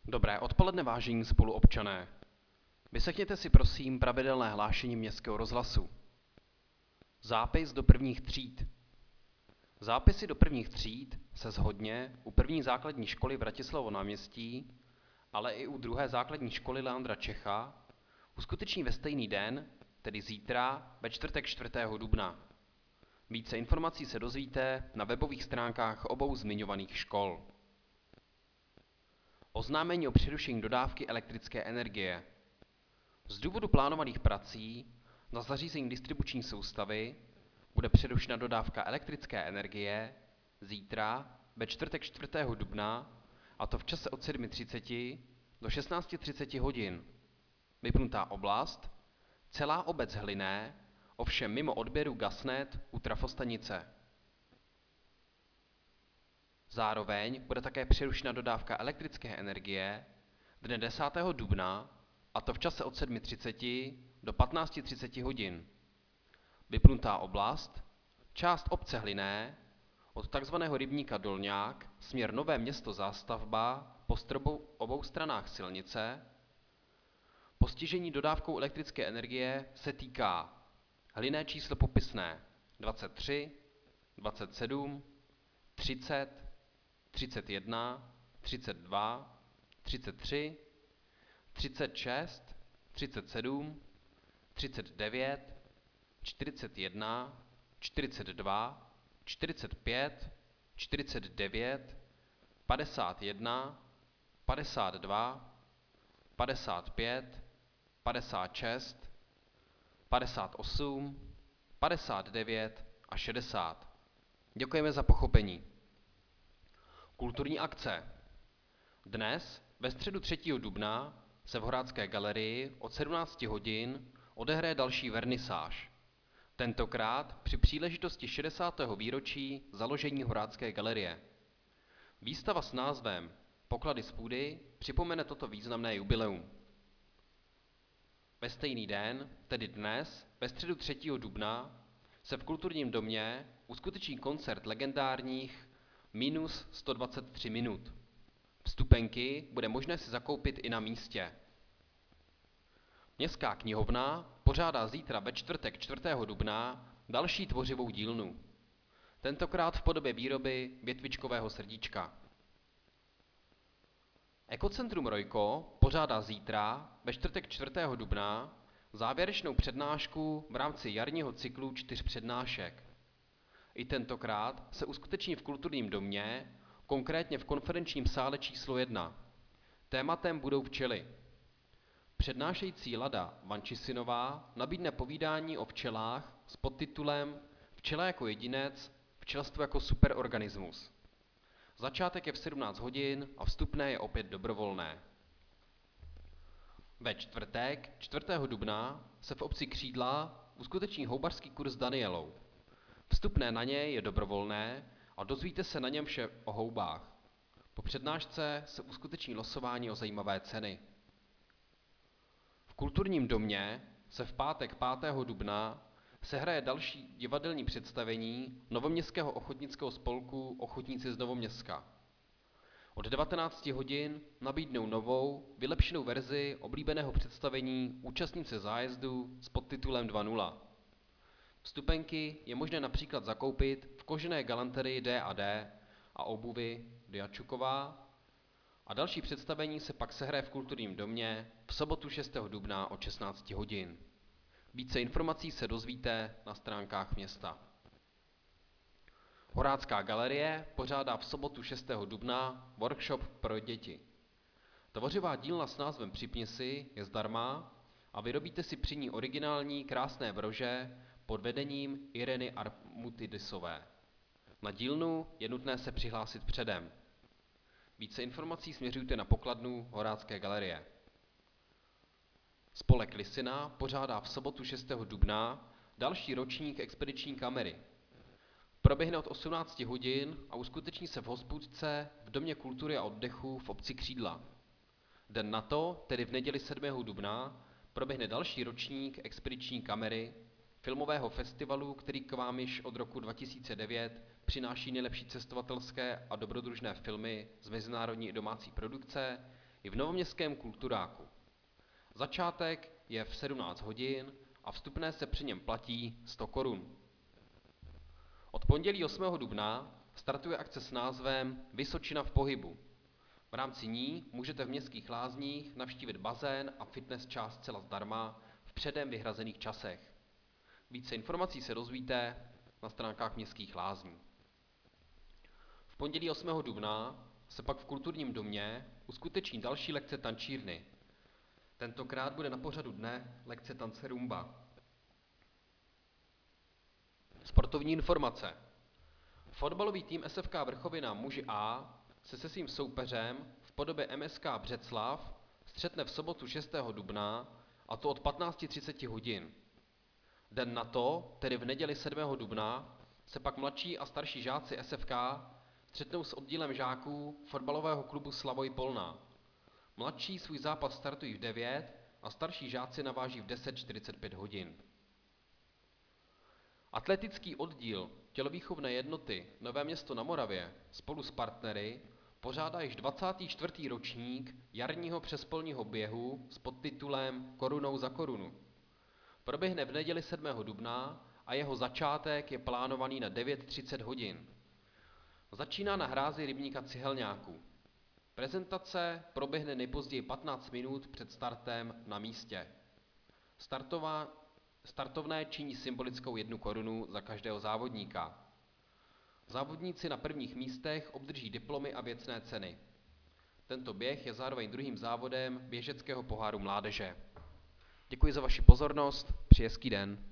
Dobré odpoledne, vážení spoluobčané. Vyslechněte si prosím pravidelné hlášení Městského rozhlasu. Zápis do prvních tříd. Zápisy do prvních tříd se shodně u první základní školy Vratislavovo náměstí, ale i u druhé základní školy Leandra Čecha uskuteční ve stejný den, tedy zítra, ve čtvrtek 4. dubna. Více informací se dozvíte na webových stránkách obou zmiňovaných škol. Oznámení o přerušení dodávky elektrické energie. Z důvodu plánovaných prací na zařízení distribuční soustavy bude přerušena dodávka elektrické energie zítra ve čtvrtek 4. dubna, a to v čase od 7:30 do 16:30 hodin. Vypnutá oblast, celá obec Hlinné, ovšem mimo odběru GasNet u trafostanice. Zároveň bude také přerušena dodávka elektrické energie dne 10. dubna, a to v čase od 7:30 do 15:30 hodin. Vypnutá oblast, část obce Hlinné, od tzv. Rybníka Dolňák, směr Nové Město Zástavba, po obou stranách silnice. Postižení dodávkou elektrické energie se týká Hlinné číslo popisné 23, 27, 30, 31, 32, 33, 36, 37, 39, 41, 42, 45, 49, 51, 52, 55, 56, 58, 59 a 60. Děkujeme za pochopení. Kulturní akce. Dnes, ve středu 3. dubna, se v Horácké galerii od 17 hodin odehraje další vernisáž. Tentokrát při příležitosti 60. výročí založení Horácké galerie. Výstava s názvem Poklady z půdy připomene toto významné jubileum. Ve stejný den, tedy dnes, ve středu 3. dubna, se v Kulturním domě uskuteční koncert legendárních minus 123 minut. Vstupenky bude možné si zakoupit i na místě. Městská knihovna pořádá zítra ve čtvrtek 4. dubna další tvořivou dílnu. Tentokrát v podobě výroby větvičkového srdíčka. Ekocentrum Rojko pořádá zítra ve čtvrtek 4. dubna závěrečnou přednášku v rámci jarního cyklu 4 přednášek. I tentokrát se uskuteční v Kulturním domě, konkrétně v konferenčním sále číslo 1. Tématem budou včely. Přednášející Lada Vančisinová nabídne povídání o včelách s podtitulem Včela jako jedinec, včelstvo jako superorganismus. Začátek je v 17 hodin a vstupné je opět dobrovolné. Ve čtvrtek 4. dubna se v obci Křídla uskuteční houbařský kurz s Danielou. Vstupné na něj je dobrovolné a dozvíte se na něm vše o houbách. Po přednášce se uskuteční losování o zajímavé ceny. V Kulturním domě se v pátek 5. dubna sehraje další divadelní představení Novoměstského ochotnického spolku Ochotníci z Novoměstka. Od 19 hodin nabídnou novou, vylepšenou verzi oblíbeného představení účastnice zájezdu s podtitulem 2.0. Vstupenky je možné například zakoupit v kožené galanterii D&D a obuvi Diačuková, a další představení se pak sehraje v Kulturním domě v sobotu 6. dubna od 16 hodin. Více informací se dozvíte na stránkách města. Horácká galerie pořádá v sobotu 6. dubna workshop pro děti. Tvořivá dílna s názvem Připni si je zdarma a vyrobíte si při ní originální krásné brože pod vedením Ireny Armutidisové. Na dílnu je nutné se přihlásit předem. Více informací směřujte na pokladnu Horácké galerie. Spolek Lisina pořádá v sobotu 6. dubna další ročník expediční kamery. Proběhne od 18 hodin a uskuteční se v hospůdce v Domě kultury a oddechu v obci Křídla. Den na to, tedy v neděli 7. dubna, proběhne další ročník expediční kamery, filmového festivalu, který k vám již od roku 2009 přináší nejlepší cestovatelské a dobrodružné filmy z mezinárodní i domácí produkce, i v Novoměstském kulturáku. Začátek je v 17 hodin a vstupné se při něm platí 100 korun. Od pondělí 8. dubna startuje akce s názvem Vysočina v pohybu. V rámci ní můžete v městských lázních navštívit bazén a fitness část zcela zdarma v předem vyhrazených časech. Více informací se dozvíte na stránkách městských lázní. V pondělí 8. dubna se pak v kulturním domě uskuteční další lekce tančírny. Tentokrát bude na pořadu dne lekce tance rumba. Sportovní informace. Fotbalový tým SFK Vrchovina muži A se svým soupeřem v podobě MSK Břeclav střetne v sobotu 6. dubna, a to od 15:30 hodin. Den na to, tedy v neděli 7. dubna, se pak mladší a starší žáci SFK střetnou s oddílem žáků fotbalového klubu Slavoj Polná. Mladší svůj zápas startují v 9 a starší žáci naváží v 10:45 hodin. Atletický oddíl tělovýchovné jednoty Nové Město na Moravě spolu s partnery pořádá již 24. ročník jarního přespolního běhu s podtitulem Korunou za korunu. Proběhne v neděli 7. dubna a jeho začátek je plánovaný na 9:30 hodin. Začíná na hrázi rybníka Cihelňáků. Prezentace proběhne nejpozději 15 minut před startem na místě. Startovné činí symbolickou 1 korunu za každého závodníka. Závodníci na prvních místech obdrží diplomy a věcné ceny. Tento běh je zároveň druhým závodem běžeckého poháru mládeže. Děkuji za vaši pozornost, přeji hezký den.